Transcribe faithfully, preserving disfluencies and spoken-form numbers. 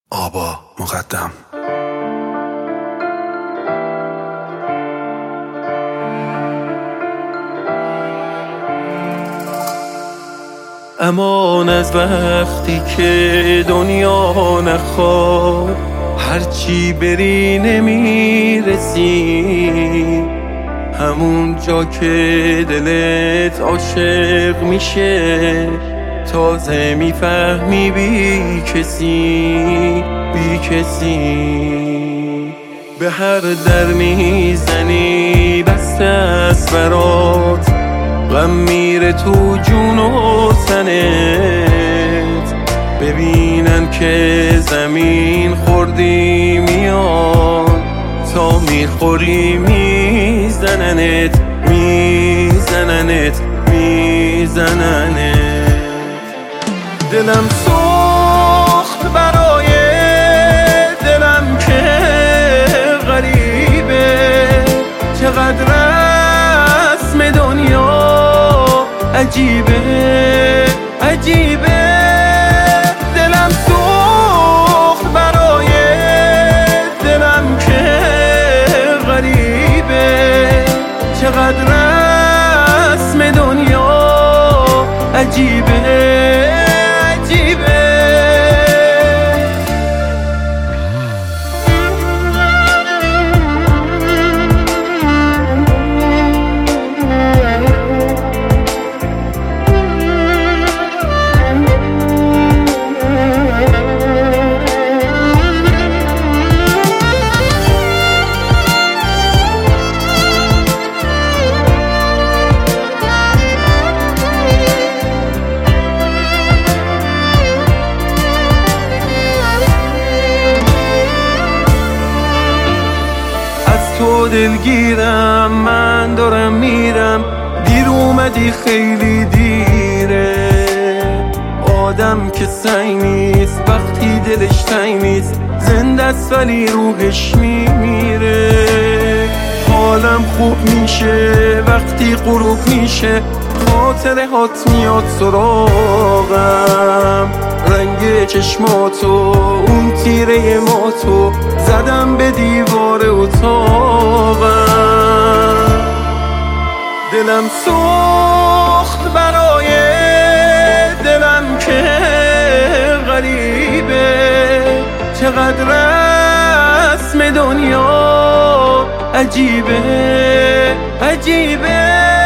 آبا مقدم. امان از وقتی که دنیا نخواد، هرچی بری نمیرسی، همون جا که دلت عاشق میشه تازه میفهمی بی کسی بی کسی. به هر در میزنی بسته است برات، غم میره تو جون و تنت، ببینن که زمین خوردی میان، تا میخوری میزننت میزننت میزننت. دلم سوخت برای دلم که غریبه، چقدر رسم دنیا عجیبه عجیبه. دلم سوخت برای دلم که غریبه، چقدر رسم دنیا عجیبه عجیبه. تو دلگیرم، من دارم میرم، دیر اومدی خیلی دیره. آدم که سنگ نیست وقتی دلش تنگ نیست، زنده است ولی روحش میمیره. حالم خوب میشه وقتی غروب میشه، خاطره هات میاد سراغم، رنگ چشماتو اون تیره ماتو زدم به دیوار اتاقم. دلم سوخت برای دلم که غریبه، چقدر رسم دنیا عجیبه عجیبه.